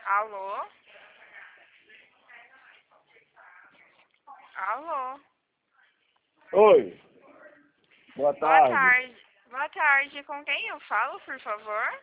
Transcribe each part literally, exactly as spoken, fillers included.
Alô? Alô? Oi, boa Boa tarde. tarde. Boa tarde. Com quem eu falo, por favor?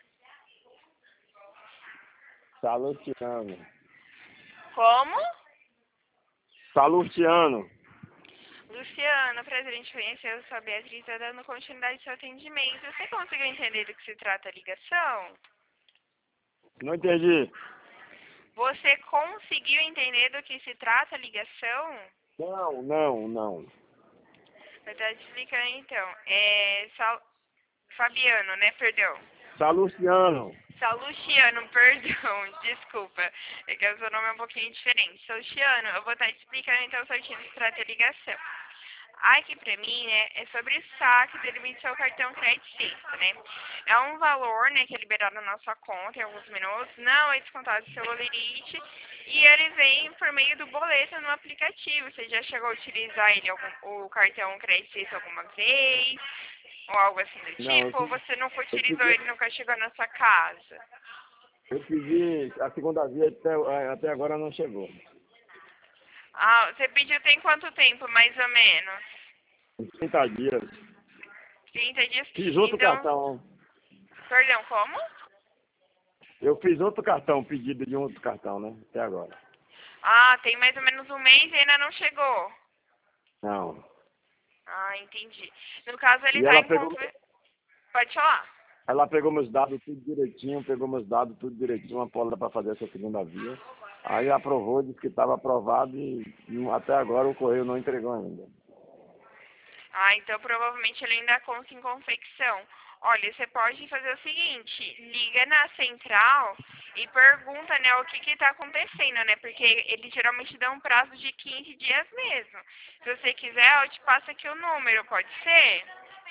Salustiano. Como? Salustiano. Luciana, prazer em te conhecer. Eu sou a Beatriz, está dando continuidade ao seu atendimento. Você conseguiu entender do que se trata a ligação? Não entendi. Você conseguiu entender do que se trata a ligação? Não, não, não. Vou estar te explicando então. É. Sal... Fabiano, né? Perdão. Salustiano. Salustiano, perdão, desculpa. É que o seu nome é um pouquinho diferente. Salustiano, eu vou estar te explicando então certinho do que se trata a ligação. Aqui pra mim, né, é sobre o saque do limite do seu cartão crédito sexta, né? É um valor, né, que é liberado na sua conta em alguns minutos, não é descontado do seu Olerite, e ele vem por meio do boleto no aplicativo. Você já chegou a utilizar ele, algum, o cartão crédito sexta alguma vez? Ou algo assim do Não, eu, tipo? Ou fi- você nunca eu utilizou pedi, ele e nunca chegou na sua casa? eu pedi a segunda via até, até agora não chegou. Ah, você pediu tem quanto tempo, mais ou menos? Em trinta dias. trinta dias? Fiz outro Então, cartão. perdão, como? Eu fiz outro cartão, pedido de um outro cartão, né? Até agora. Ah, tem mais ou menos um mês e ainda não chegou. Não. Ah, entendi. No caso, ele E tá ela em pegou, conver... Pode falar. ela pegou meus dados tudo direitinho, pegou meus dados tudo direitinho, uma polda para fazer essa segunda via. Aí aprovou, disse que estava aprovado e, e até agora o correio não entregou ainda. Ah, então provavelmente ele ainda consta em confecção. Olha, você pode fazer o seguinte, liga na central e pergunta, né, o que que tá acontecendo, né? Porque eles geralmente dão um prazo de quinze dias mesmo. Se você quiser, eu te passo aqui o número, pode ser?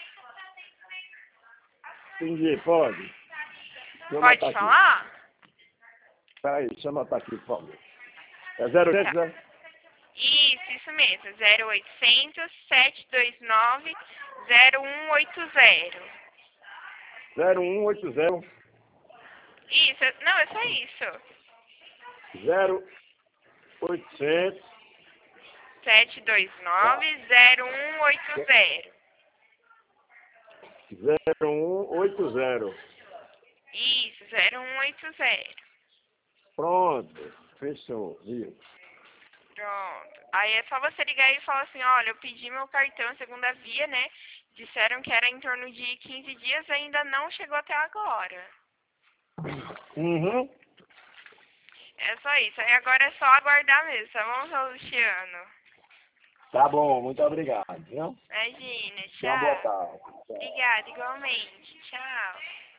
Entendi, pode. Deixa eu anotar Pode aqui. falar? Peraí, deixa eu anotar aqui, por favor. É zero Tá. oitocentos, né? Isso, isso mesmo. zero oitocentos, sete dois nove, zero um oito zero. zero um oito zero, Isso, não, é só isso. zero oitocentos, sete dois tá? nove, zero um oito zero. zero um oito zero. Isso, zero um oito zero. Pronto, fechou, viu? Pronto. Aí é só você ligar e falar assim, olha, eu pedi meu cartão segunda via, né? Disseram que era em torno de quinze dias, ainda não chegou até agora. Uhum. É só isso. Aí agora é só aguardar mesmo, tá bom, seu Luciano? Tá bom, muito obrigado, viu? Imagina, Tenha uma boa tchau. tarde. Tchau. Obrigada, igualmente. Tchau.